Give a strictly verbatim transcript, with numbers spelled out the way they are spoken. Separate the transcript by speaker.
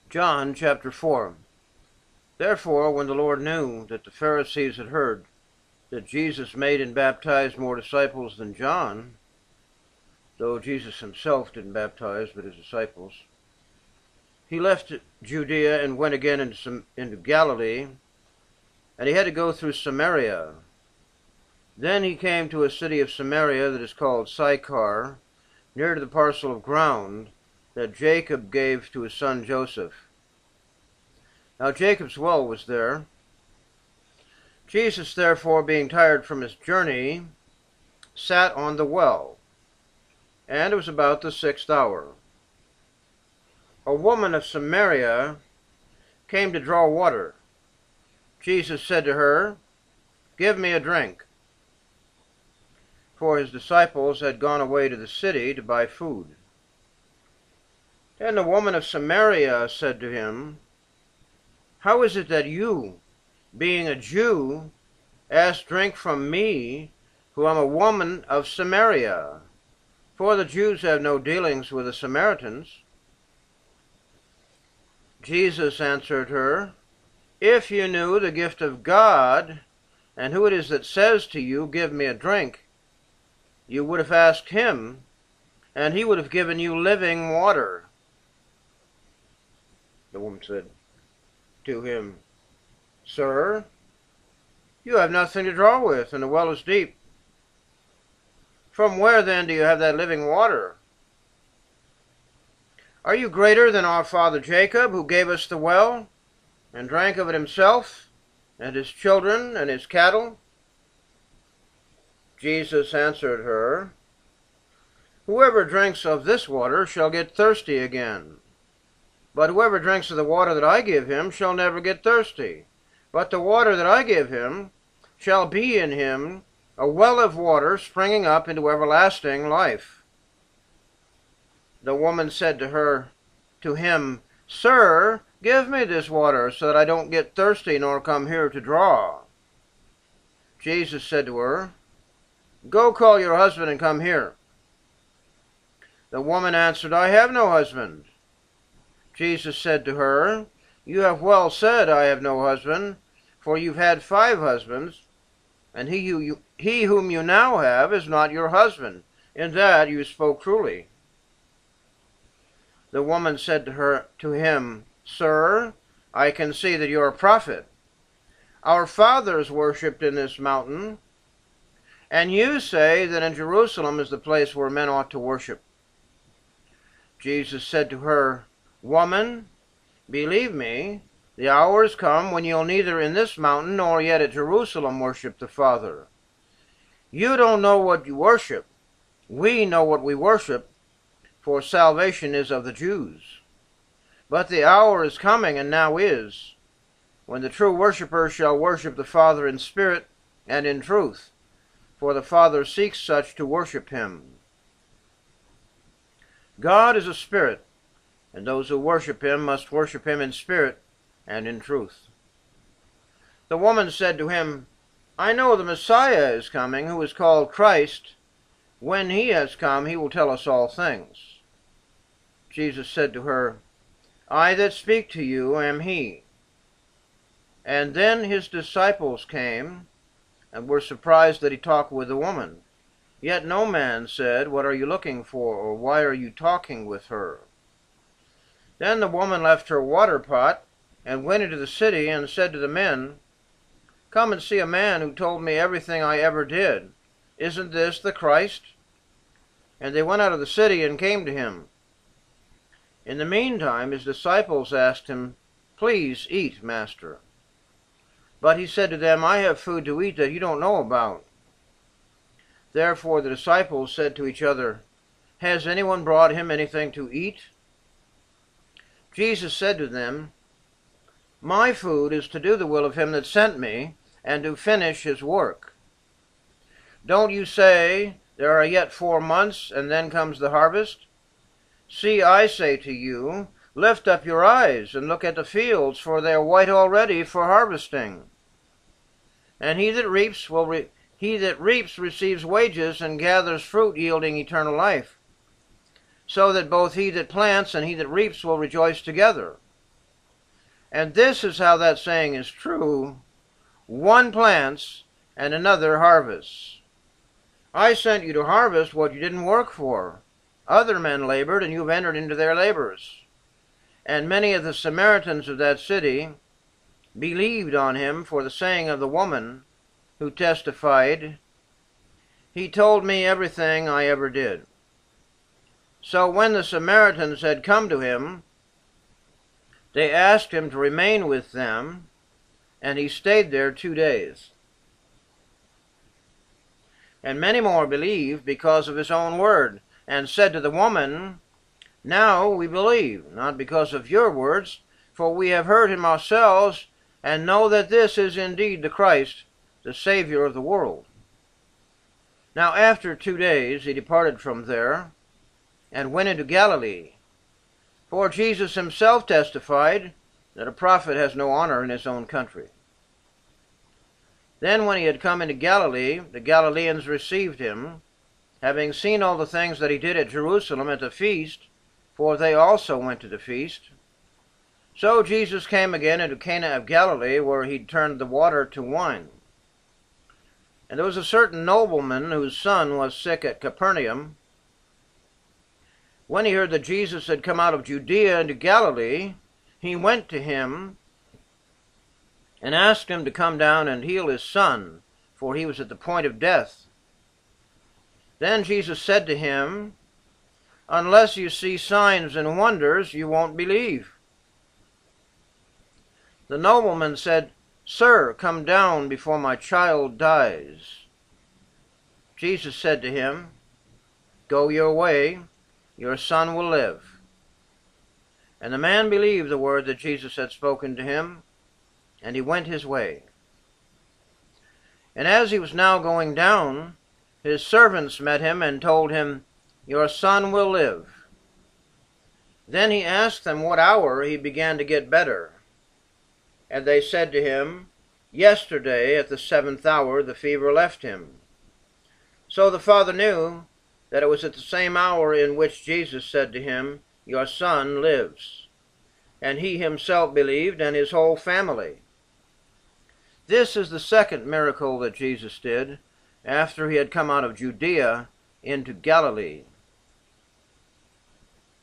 Speaker 1: John chapter four. Therefore, when the Lord knew that the Pharisees had heard that Jesus made and baptized more disciples than John, though Jesus himself didn't baptize, but his disciples, he left Judea and went again into, into Galilee, and he had to go through Samaria. Then he came to a city of Samaria that is called Sychar, near to the parcel of ground that Jacob gave to his son Joseph. Now Jacob's well was there. Jesus, therefore, being tired from his journey, sat on the well, and it was about the sixth hour. A woman of Samaria came to draw water. Jesus said to her, "Give me a drink," for his disciples had gone away to the city to buy food. Then the woman of Samaria said to him, "How is it that you, being a Jew, ask drink from me, who am a woman of Samaria? For the Jews have no dealings with the Samaritans." Jesus answered her, "If you knew the gift of God, and who it is that says to you, 'Give me a drink,' you would have asked him, and he would have given you living water." The woman said to him, "Sir, you have nothing to draw with, and the well is deep. From where then do you have that living water? Are you greater than our father Jacob, who gave us the well, and drank of it himself, and his children, and his cattle?" Jesus answered her, "Whoever drinks of this water shall get thirsty again. But whoever drinks of the water that I give him shall never get thirsty. But the water that I give him shall be in him a well of water springing up into everlasting life." The woman said to her, to him, "Sir, give me this water so that I don't get thirsty nor come here to draw." Jesus said to her, "Go call your husband and come here." The woman answered, "I have no husband." Jesus said to her, "You have well said, 'I have no husband,' for you've had five husbands, and he, who you, he whom you now have is not your husband. In that you spoke truly." The woman said to her, to him, "Sir, I can see that you are a prophet. Our fathers worshipped in this mountain, and you say that in Jerusalem is the place where men ought to worship." Jesus said to her, "Woman, believe me, the hour is come when you'll neither in this mountain nor yet at Jerusalem worship the Father. You don't know what you worship. We know what we worship, for salvation is of the Jews. But the hour is coming, and now is, when the true worshippers shall worship the Father in spirit and in truth, for the Father seeks such to worship him. God is a spirit, and those who worship him must worship him in spirit and in truth." The woman said to him, "I know the Messiah is coming, who is called Christ. When he has come, he will tell us all things." Jesus said to her, "I that speak to you am he." And then his disciples came, and were surprised that he talked with the woman. Yet no man said, "What are you looking for?" or "Why are you talking with her?" Then the woman left her water pot, and went into the city, and said to the men, "Come and see a man who told me everything I ever did. Isn't this the Christ?" And they went out of the city and came to him. In the meantime his disciples asked him, "Please eat, Master." But he said to them, "I have food to eat that you don't know about." Therefore the disciples said to each other, "Has anyone brought him anything to eat?" Jesus said to them, "My food is to do the will of him that sent me, and to finish his work. Don't you say, 'There are yet four months, and then comes the harvest'? See, I say to you, lift up your eyes and look at the fields, for they are white already for harvesting. And he that reaps will re- he that reaps receives wages and gathers fruit yielding eternal life, so that both he that plants and he that reaps will rejoice together. And this is how that saying is true: one plants and another harvests. I sent you to harvest what you didn't work for. Other men labored, and you've entered into their labors. And many of the Samaritans of that city believed on him for the saying of the woman, who testified, "He told me everything I ever did." So when the Samaritans had come to him, they asked him to remain with them, and he stayed there two days. And many more believed because of his own word, and said to the woman, "Now we believe, not because of your words, for we have heard him ourselves, and know that this is indeed the Christ, the Savior of the world." Now after two days he departed from there, and went into Galilee. For Jesus himself testified that a prophet has no honor in his own country. Then when he had come into Galilee, the Galileans received him, having seen all the things that he did at Jerusalem at the feast, for they also went to the feast. So Jesus came again into Cana of Galilee, where he turned the water to wine. And there was a certain nobleman whose son was sick at Capernaum. When he heard that Jesus had come out of Judea into Galilee, he went to him and asked him to come down and heal his son, for he was at the point of death. Then Jesus said to him, "Unless you see signs and wonders, you won't believe." The nobleman said, "Sir, come down before my child dies." Jesus said to him, "Go your way, your son will live." And the man believed the word that Jesus had spoken to him, and he went his way. And as he was now going down, his servants met him and told him, "Your son will live." Then he asked them what hour he began to get better. And they said to him, "Yesterday at the seventh hour the fever left him." So the father knew that it was at the same hour in which Jesus said to him, "Your son lives." And he himself believed, and his whole family. This is the second miracle that Jesus did after he had come out of Judea into Galilee.